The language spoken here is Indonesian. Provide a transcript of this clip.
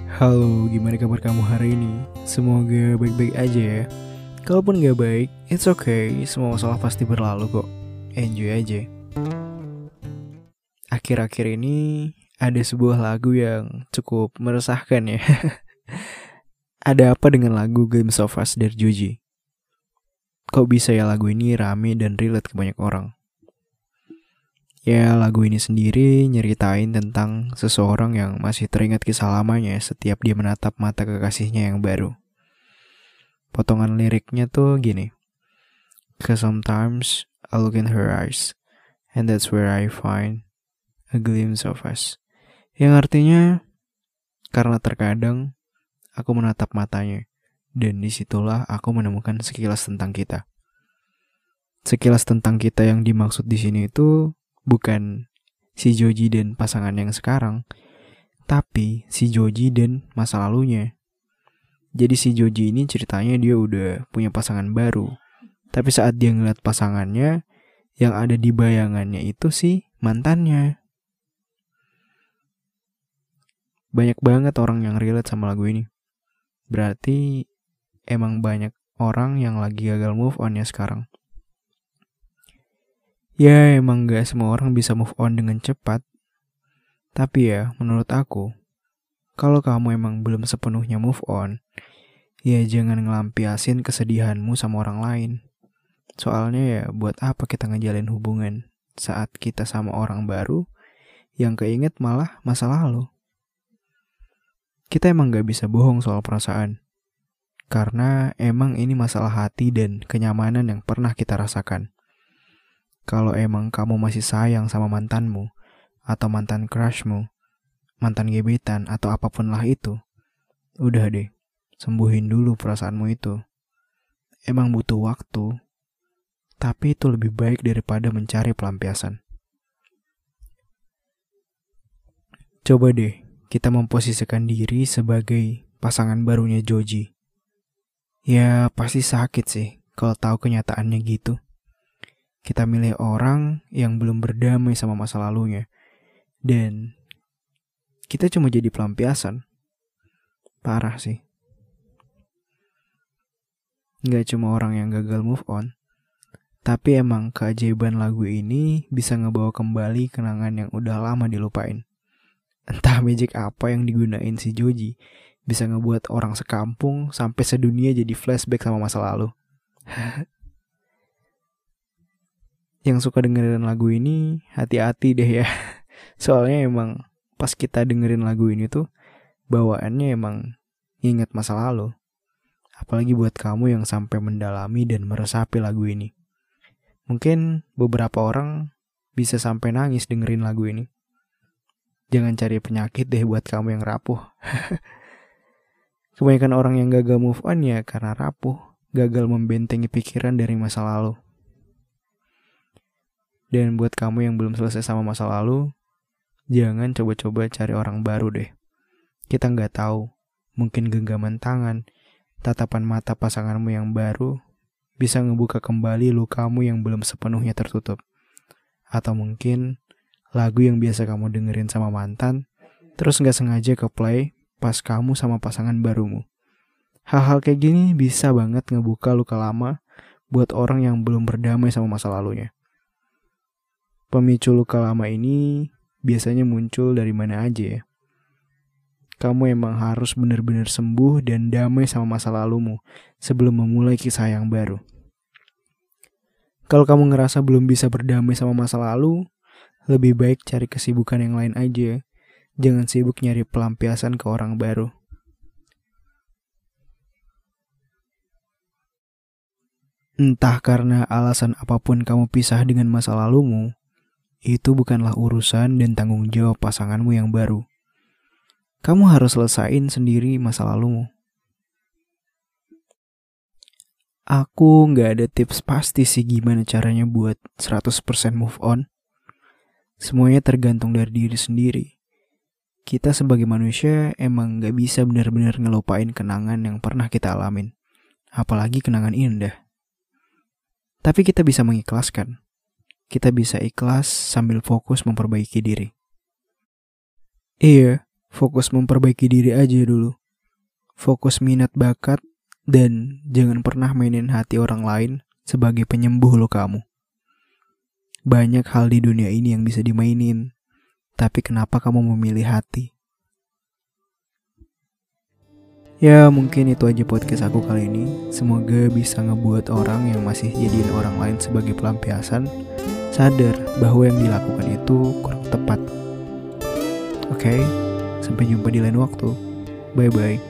Halo, gimana kabar kamu hari ini? Semoga baik-baik aja ya. Kalaupun gak baik, it's okay. Semua masalah pasti berlalu kok. Enjoy aja. Akhir-akhir ini ada sebuah lagu yang cukup meresahkan ya. Ada apa dengan lagu Glimpse of Us dari Joji? Kok bisa ya lagu ini rame dan relate ke banyak orang? Ya, lagu ini sendiri nyeritain tentang seseorang yang masih teringat kisah lamanya setiap dia menatap mata kekasihnya yang baru. Potongan liriknya tuh gini. Cause sometimes I look in her eyes, and that's where I find a glimpse of us. Yang artinya, karena terkadang aku menatap matanya, dan disitulah aku menemukan sekilas tentang kita. Sekilas tentang kita yang dimaksud di sini itu bukan si Joji dan pasangan yang sekarang, tapi si Joji dan masa lalunya. Jadi si Joji ini ceritanya dia udah punya pasangan baru. Tapi saat dia ngeliat pasangannya, yang ada di bayangannya itu si mantannya. Banyak banget orang yang relate sama lagu ini. Berarti emang banyak orang yang lagi gagal move on ya sekarang. Ya emang gak semua orang bisa move on dengan cepat. Tapi ya menurut aku, kalau kamu emang belum sepenuhnya move on, ya jangan ngelampiasin kesedihanmu sama orang lain. Soalnya ya buat apa kita ngejalin hubungan saat kita sama orang baru yang keinget malah masa lalu. Kita emang gak bisa bohong soal perasaan. Karena emang ini masalah hati dan kenyamanan yang pernah kita rasakan. Kalau emang kamu masih sayang sama mantanmu, atau mantan crushmu, mantan gebetan, atau apapun lah itu, udah deh, sembuhin dulu perasaanmu itu. Emang butuh waktu, tapi itu lebih baik daripada mencari pelampiasan. Coba deh, kita memposisikan diri sebagai pasangan barunya Joji. Ya pasti sakit sih kalau tahu kenyataannya gitu. Kita milih orang yang belum berdamai sama masa lalunya. Dan kita cuma jadi pelampiasan. Parah sih. Gak cuma orang yang gagal move on, tapi emang keajaiban lagu ini bisa ngebawa kembali kenangan yang udah lama dilupain. Entah magic apa yang digunain si Joji bisa ngebuat orang sekampung sampai sedunia jadi flashback sama masa lalu. Yang suka dengerin lagu ini, hati-hati deh ya. Soalnya emang pas kita dengerin lagu ini tuh bawaannya emang ingat masa lalu. Apalagi buat kamu yang sampai mendalami dan meresapi lagu ini. Mungkin beberapa orang bisa sampai nangis dengerin lagu ini. Jangan cari penyakit deh buat kamu yang rapuh. Kebanyakan orang yang gagal move on ya karena rapuh, gagal membentengi pikiran dari masa lalu. Dan buat kamu yang belum selesai sama masa lalu, jangan coba-coba cari orang baru deh. Kita nggak tahu, mungkin genggaman tangan, tatapan mata pasanganmu yang baru bisa ngebuka kembali lukamu yang belum sepenuhnya tertutup. Atau mungkin lagu yang biasa kamu dengerin sama mantan, terus gak sengaja ke play pas kamu sama pasangan barumu. Hal-hal kayak gini bisa banget ngebuka luka lama buat orang yang belum berdamai sama masa lalunya. Pemicu luka lama ini biasanya muncul dari mana aja ya. Kamu emang harus benar-benar sembuh dan damai sama masa lalumu sebelum memulai kisah yang baru. Kalau kamu ngerasa belum bisa berdamai sama masa lalu, lebih baik cari kesibukan yang lain aja. Jangan sibuk nyari pelampiasan ke orang baru. Entah karena alasan apapun kamu pisah dengan masa lalumu, itu bukanlah urusan dan tanggung jawab pasanganmu yang baru. Kamu harus selesain sendiri masa lalumu. Aku gak ada tips pasti sih gimana caranya buat 100% move on. Semuanya tergantung dari diri sendiri. Kita sebagai manusia emang gak bisa benar-benar ngelupain kenangan yang pernah kita alamin. Apalagi kenangan indah. Tapi kita bisa mengikhlaskan. Kita bisa ikhlas sambil fokus memperbaiki diri. Iya, Fokus memperbaiki diri aja dulu. Fokus minat bakat dan jangan pernah mainin hati orang lain sebagai penyembuh lukamu. Banyak hal di dunia ini yang bisa dimainin, tapi kenapa kamu memilih hati? Ya mungkin itu aja podcast aku kali ini. Semoga bisa ngebuat orang yang masih jadiin orang lain sebagai pelampiasan sadar bahwa yang dilakukan itu kurang tepat. Oke, sampai jumpa di lain waktu. Bye-bye.